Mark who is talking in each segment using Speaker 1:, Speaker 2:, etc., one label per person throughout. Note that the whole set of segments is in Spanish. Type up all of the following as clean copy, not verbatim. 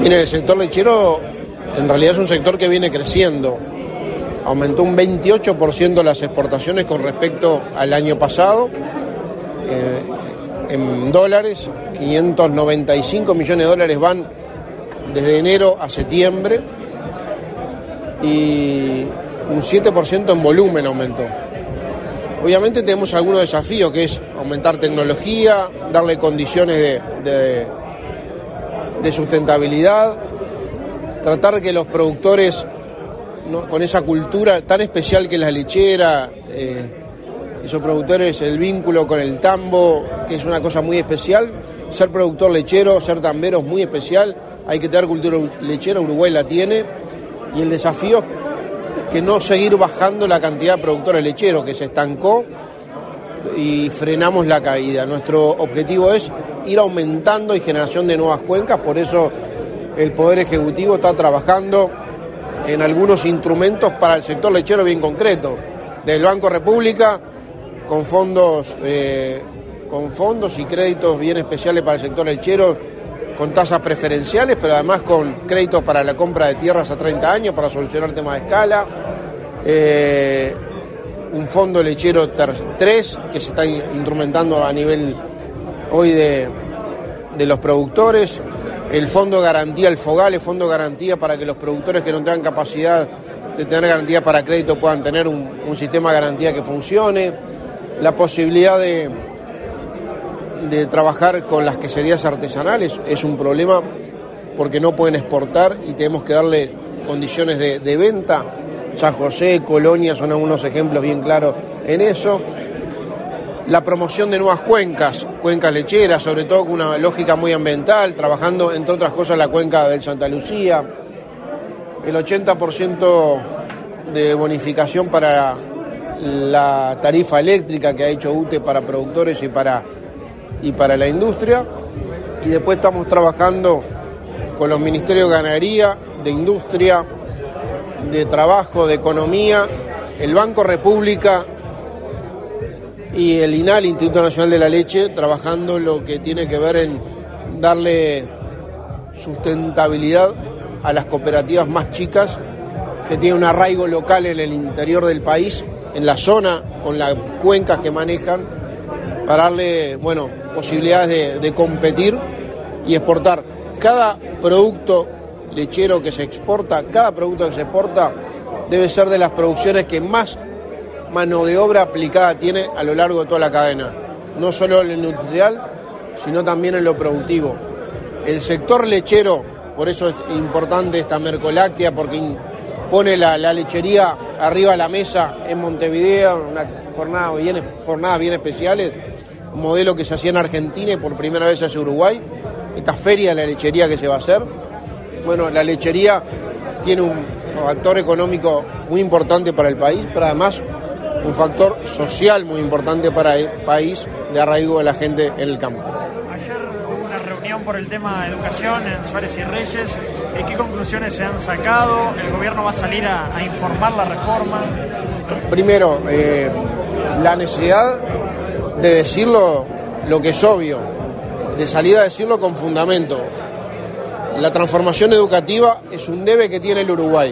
Speaker 1: Mire, el sector lechero en realidad es un sector que viene creciendo. Aumentó un 28% las exportaciones con respecto al año pasado. En dólares, 595 millones de dólares van desde enero a septiembre y un 7% en volumen aumentó. Obviamente tenemos algunos desafíos, que es aumentar tecnología, darle condiciones de sustentabilidad, tratar de que los productores, ¿no?, con esa cultura tan especial que es la lechera, esos productores, el vínculo con el tambo, que es una cosa muy especial. Ser productor lechero, ser tambero es muy especial. Hay que tener cultura lechera, Uruguay la tiene. Y el desafío es que no seguir bajando la cantidad de productores lecheros, que se estancó y frenamos la caída. Nuestro objetivo es ir aumentando y generación de nuevas cuencas. Por eso el Poder Ejecutivo está trabajando en algunos instrumentos para el sector lechero bien concreto. Del Banco República, con fondos y créditos bien especiales para el sector lechero, con tasas preferenciales, pero además con créditos para la compra de tierras a 30 años para solucionar temas de escala, un fondo lechero 3 que se está instrumentando a nivel hoy de los productores, el fondo garantía, el FOGAL, fondo garantía para que los productores que no tengan capacidad de tener garantía para crédito puedan tener un sistema de garantía que funcione, la posibilidad de trabajar con las queserías artesanales es un problema porque no pueden exportar y tenemos que darle condiciones de venta. San José, Colonia son algunos ejemplos bien claros en eso. La promoción de nuevas cuencas lecheras, sobre todo con una lógica muy ambiental, trabajando entre otras cosas la cuenca del Santa Lucía, el 80% de bonificación para la tarifa eléctrica que ha hecho UTE para productores y para la industria, y después estamos trabajando con los ministerios de Ganadería, de Industria, de Trabajo, de Economía, el Banco República y el INAL, Instituto Nacional de la Leche, trabajando lo que tiene que ver en darle sustentabilidad a las cooperativas más chicas que tienen un arraigo local en el interior del país, en la zona, con las cuencas que manejan, para darle, posibilidades de competir y exportar. Cada producto lechero que se exporta, debe ser de las producciones que más mano de obra aplicada tiene a lo largo de toda la cadena, no solo en lo industrial, sino también en lo productivo. El sector lechero, por eso es importante esta Mercoláctea, porque pone la lechería arriba de la mesa en Montevideo, una jornadas bien especiales, un modelo que se hacía en Argentina y por primera vez se hace Uruguay, esta feria de la lechería que se va a hacer. Bueno, la lechería tiene un factor económico muy importante para el país, pero además un factor social muy importante para el país, de arraigo de la gente en el campo.
Speaker 2: Ayer hubo una reunión por el tema de educación en Suárez y Reyes. ¿Qué conclusiones se han sacado? ¿El gobierno va a salir a informar la reforma?
Speaker 1: Primero, la necesidad de decirlo lo que es obvio, de salir a decirlo con fundamento. La transformación educativa es un debe que tiene el Uruguay.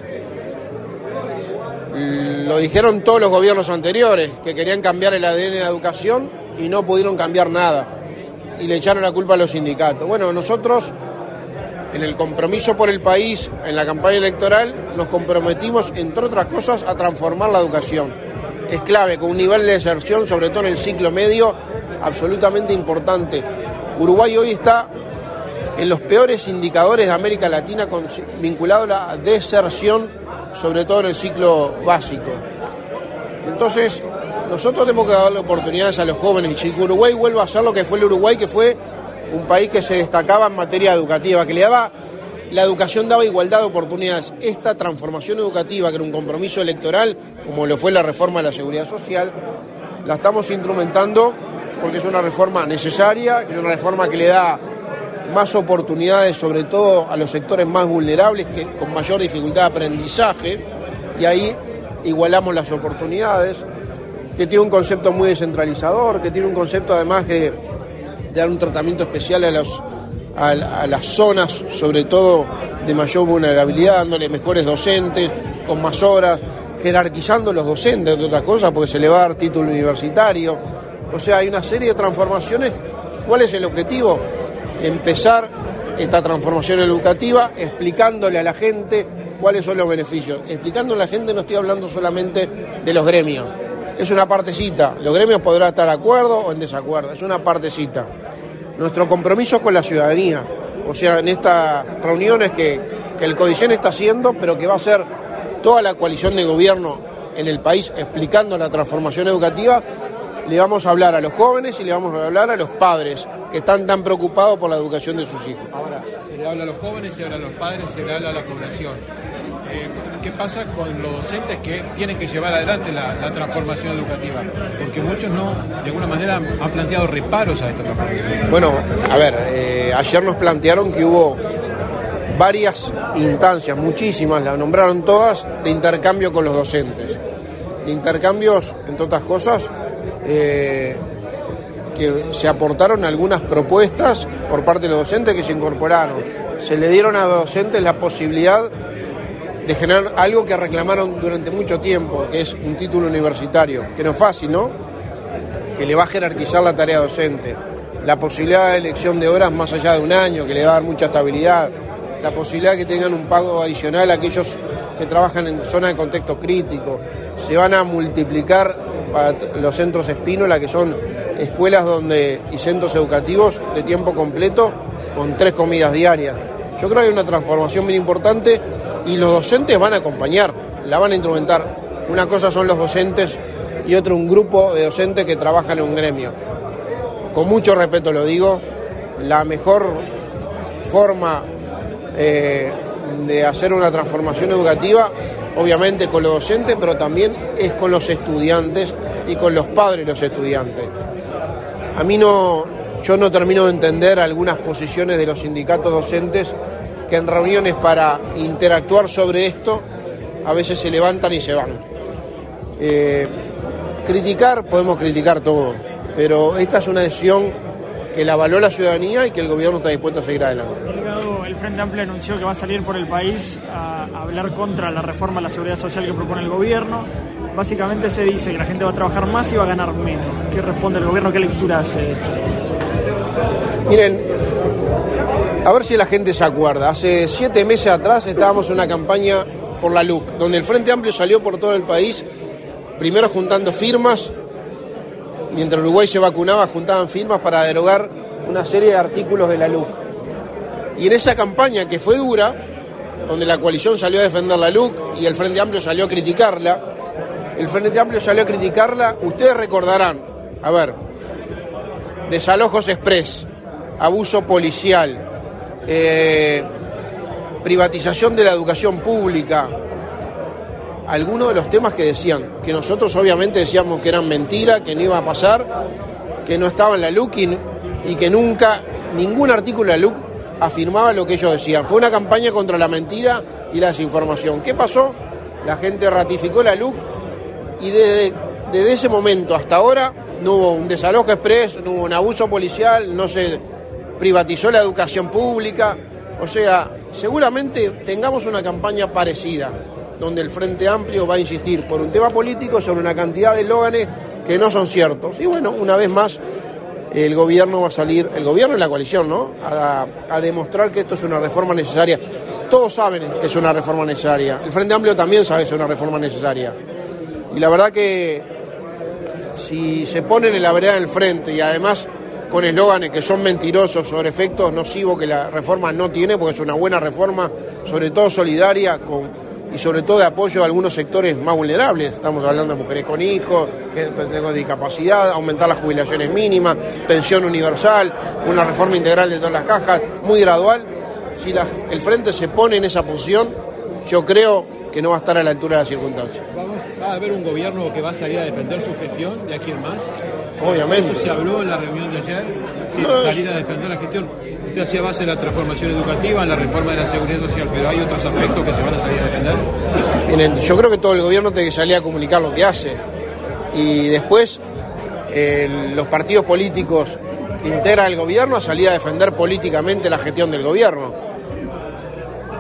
Speaker 1: Lo dijeron todos los gobiernos anteriores, que querían cambiar el ADN de la educación y no pudieron cambiar nada. Y le echaron la culpa a los sindicatos. Bueno, nosotros, en el compromiso por el país, en la campaña electoral, nos comprometimos, entre otras cosas, a transformar la educación. Es clave, con un nivel de deserción, sobre todo en el ciclo medio, absolutamente importante. Uruguay hoy está en los peores indicadores de América Latina vinculado a la deserción, sobre todo en el ciclo básico. Entonces, nosotros tenemos que darle oportunidades a los jóvenes, y si Uruguay vuelve a ser lo que fue el Uruguay, que fue un país que se destacaba en materia educativa, que la educación daba igualdad de oportunidades. Esta transformación educativa, que era un compromiso electoral, como lo fue la reforma de la Seguridad Social, la estamos instrumentando porque es una reforma necesaria, que es una reforma que le da más oportunidades, sobre todo a los sectores más vulnerables, que con mayor dificultad de aprendizaje, y ahí igualamos las oportunidades, que tiene un concepto muy descentralizador, que tiene un concepto además de dar un tratamiento especial a las zonas, sobre todo de mayor vulnerabilidad, dándole mejores docentes, con más horas, jerarquizando los docentes, entre otras cosas, porque se le va a dar título universitario. O sea, hay una serie de transformaciones. ¿Cuál es el objetivo? Empezar esta transformación educativa explicándole a la gente cuáles son los beneficios. Explicándole a la gente, no estoy hablando solamente de los gremios. Es una partecita. Los gremios podrán estar de acuerdo o en desacuerdo. Es una partecita. Nuestro compromiso con la ciudadanía. O sea, en estas reuniones que el CODICEN está haciendo, pero que va a ser toda la coalición de gobierno en el país explicando la transformación educativa, le vamos a hablar a los jóvenes y le vamos a hablar a los padres que están tan preocupados por la educación de sus hijos.
Speaker 3: Ahora, se le habla a los jóvenes, se habla a los padres, se le habla a la población. ¿Qué pasa con los docentes que tienen que llevar adelante la transformación educativa? Porque muchos de alguna manera han planteado reparos a esta transformación.
Speaker 1: Bueno, a ver, ayer nos plantearon que hubo varias instancias, muchísimas, las nombraron todas, de intercambio con los docentes. De intercambios, entre otras cosas, que se aportaron algunas propuestas por parte de los docentes que se incorporaron. Se le dieron a los docentes la posibilidad de generar algo que reclamaron durante mucho tiempo, que es un título universitario, que no es fácil, ¿no? Que le va a jerarquizar la tarea docente. La posibilidad de elección de horas más allá de un año, que le va a dar mucha estabilidad. La posibilidad de que tengan un pago adicional a aquellos que trabajan en zona de contexto crítico. Se van a multiplicar para los centros Espínola, que son escuelas y centros educativos de tiempo completo con 3 comidas diarias. Yo creo que hay una transformación bien importante y los docentes van a acompañar, la van a instrumentar. Una cosa son los docentes y otro un grupo de docentes que trabajan en un gremio. Con mucho respeto lo digo, la mejor forma de hacer una transformación educativa, obviamente con los docentes, pero también es con los estudiantes y con los padres de los estudiantes. Yo no termino de entender algunas posiciones de los sindicatos docentes que en reuniones para interactuar sobre esto a veces se levantan y se van. Criticar, podemos criticar todo, pero esta es una decisión que la avaló la ciudadanía y que el gobierno está dispuesto a seguir adelante.
Speaker 2: El Frente Amplio anunció que va a salir por el país a hablar contra la reforma a la seguridad social que propone el gobierno. Básicamente se dice que la gente va a trabajar más y va a ganar menos. ¿Qué responde el gobierno? ¿Qué lectura hace esto?
Speaker 1: Miren, a ver si la gente se acuerda. Hace 7 meses atrás estábamos en una campaña por la LUC, donde el Frente Amplio salió por todo el país, primero juntando firmas. Mientras Uruguay se vacunaba, juntaban firmas para derogar una serie de artículos de la LUC. Y en esa campaña que fue dura, donde la coalición salió a defender la LUC y el Frente Amplio salió a criticarla, ustedes recordarán, desalojos express, abuso policial, privatización de la educación pública, algunos de los temas que decían, que nosotros obviamente decíamos que eran mentiras, que no iba a pasar, que no estaba en la LUC y que nunca, ningún artículo de la LUC afirmaba lo que ellos decían. Fue una campaña contra la mentira y la desinformación. ¿Qué pasó? La gente ratificó la LUC y desde ese momento hasta ahora no hubo un desalojo express, no hubo un abuso policial, no se privatizó la educación pública. O sea, seguramente tengamos una campaña parecida, donde el Frente Amplio va a insistir por un tema político sobre una cantidad de eslóganes que no son ciertos. Y bueno, una vez más, el gobierno va a salir, el gobierno y la coalición, ¿no?, a demostrar que esto es una reforma necesaria. Todos saben que es una reforma necesaria. El Frente Amplio también sabe que es una reforma necesaria. Y la verdad que si se ponen en la vereda del frente y además con eslóganes que son mentirosos sobre efectos nocivos que la reforma no tiene, porque es una buena reforma, sobre todo solidaria y sobre todo de apoyo a algunos sectores más vulnerables. Estamos hablando de mujeres con hijos, con discapacidad, aumentar las jubilaciones mínimas, pensión universal, una reforma integral de todas las cajas, muy gradual. Si el Frente se pone en esa posición, yo creo que no va a estar a la altura de las circunstancias.
Speaker 3: ¿Va a haber un gobierno que va a salir a defender su gestión de aquí en más?
Speaker 1: Obviamente.
Speaker 3: Eso se habló en la reunión de ayer, salir a defender la gestión. Usted hacía base en la transformación educativa, en la reforma de la seguridad social, pero hay otros aspectos que se van a salir a defender.
Speaker 1: Miren, yo creo que todo el gobierno tiene que salir a comunicar lo que hace. Y después los partidos políticos que integran el gobierno a salir a defender políticamente la gestión del gobierno.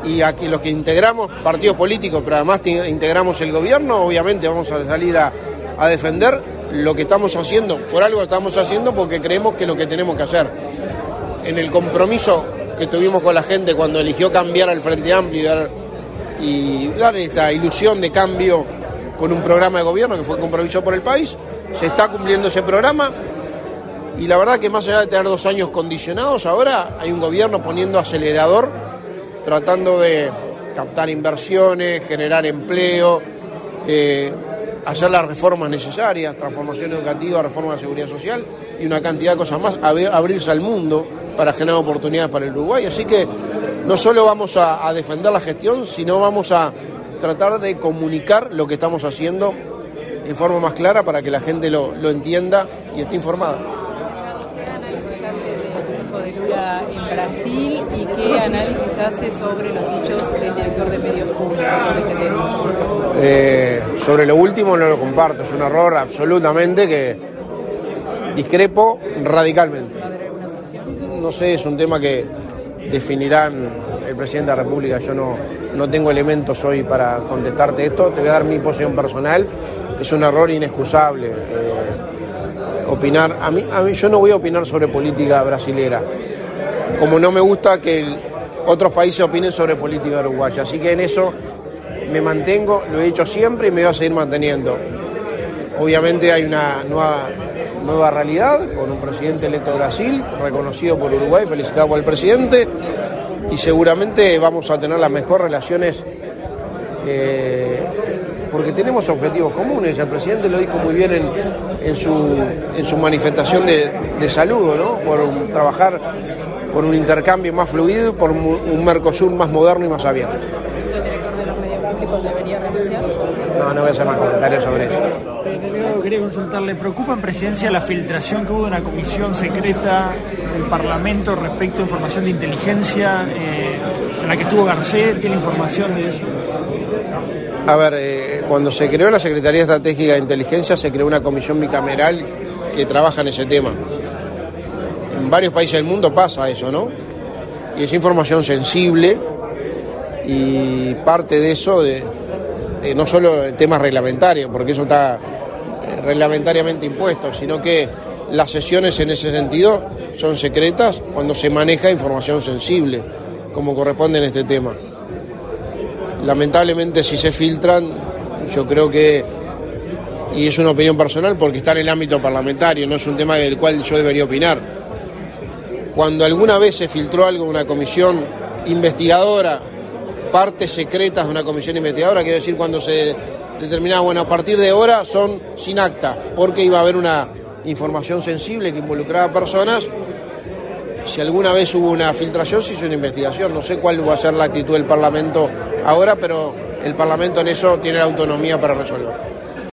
Speaker 1: y aquí los que integramos partidos políticos, pero además integramos el gobierno, obviamente vamos a salir a defender lo que estamos haciendo. Por algo estamos haciendo porque creemos que es lo que tenemos que hacer. En el compromiso que tuvimos con la gente cuando eligió cambiar al Frente Amplio y dar esta ilusión de cambio con un programa de gobierno que fue el Compromiso por el País, se está cumpliendo ese programa y la verdad que más allá de tener 2 años condicionados, ahora hay un gobierno poniendo acelerador, tratando de captar inversiones, generar empleo, hacer las reformas necesarias, transformación educativa, reforma de seguridad social y una cantidad de cosas más, abrirse al mundo para generar oportunidades para el Uruguay. Así que no solo vamos a defender la gestión, sino vamos a tratar de comunicar lo que estamos haciendo en forma más clara para que la gente lo entienda y esté informada.
Speaker 4: ¿Qué análisis hace del triunfo de Lula en Brasil y qué análisis hace sobre los dichos del director de medios públicos sobre este tema?
Speaker 1: Sobre lo último no lo comparto, es un error absolutamente que discrepo radicalmente.
Speaker 4: ¿Va a haber alguna sanción?
Speaker 1: No sé, es un tema que definirán el presidente de la República. Yo no tengo elementos hoy para contestarte esto. Te voy a dar mi posición personal. Es un error inexcusable opinar. A mí yo no voy a opinar sobre política brasilera, como no me gusta que otros países opinen sobre política uruguaya. Así que en eso me mantengo, lo he dicho siempre y me voy a seguir manteniendo. Obviamente hay una nueva realidad con un presidente electo de Brasil, reconocido por Uruguay, felicitado por el presidente, y seguramente vamos a tener las mejores relaciones porque tenemos objetivos comunes. El presidente lo dijo muy bien en su manifestación de saludo, ¿no? Por trabajar por un intercambio más fluido, por un Mercosur más moderno y más abierto.
Speaker 4: ¿El director de los medios públicos debería renunciar?
Speaker 1: No voy a hacer más comentarios sobre eso.
Speaker 2: Delegado, quería consultarle, ¿preocupa en Presidencia la filtración que hubo de una comisión secreta del Parlamento respecto a información de inteligencia en la que estuvo Garcés? ¿Tiene información de eso?
Speaker 1: A ver, cuando se creó la Secretaría Estratégica de Inteligencia se creó una comisión bicameral que trabaja en ese tema. En varios países del mundo pasa eso, ¿no? Y es información sensible y parte de eso de no solo temas reglamentarios, porque eso está reglamentariamente impuesto, sino que las sesiones en ese sentido son secretas cuando se maneja información sensible, como corresponde en este tema. Lamentablemente si se filtran, yo creo que, y es una opinión personal porque está en el ámbito parlamentario, no es un tema del cual yo debería opinar. Cuando alguna vez se filtró algo de una comisión investigadora, partes secretas de una comisión investigadora, quiero decir cuando se determinaba, bueno, a partir de ahora son sin acta, porque iba a haber una información sensible que involucraba a personas. Si alguna vez hubo una filtración, se hizo una investigación. No sé cuál va a ser la actitud del Parlamento ahora, pero el Parlamento en eso tiene la autonomía para resolver.